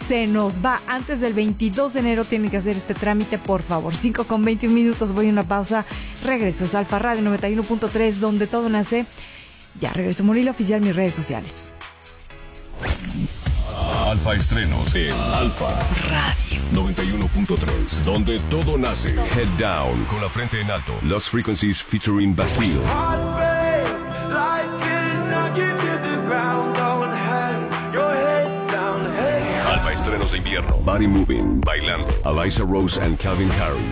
se nos va. Antes del 22 de enero tienen que hacer este trámite, por favor. 5:21, voy a una pausa. Regreso, es Alfa Radio 91.3, donde todo nace. Ya regreso, Morelia Oficial, mis redes sociales. Alfa Estrenos en Alfa Radio 91.3, donde todo nace. Head Down, con la frente en alto. Lost Frequencies featuring Bastille. Alfa Estrenos de invierno. Body Moving, Bailando. Eliza Rose and Calvin Harris.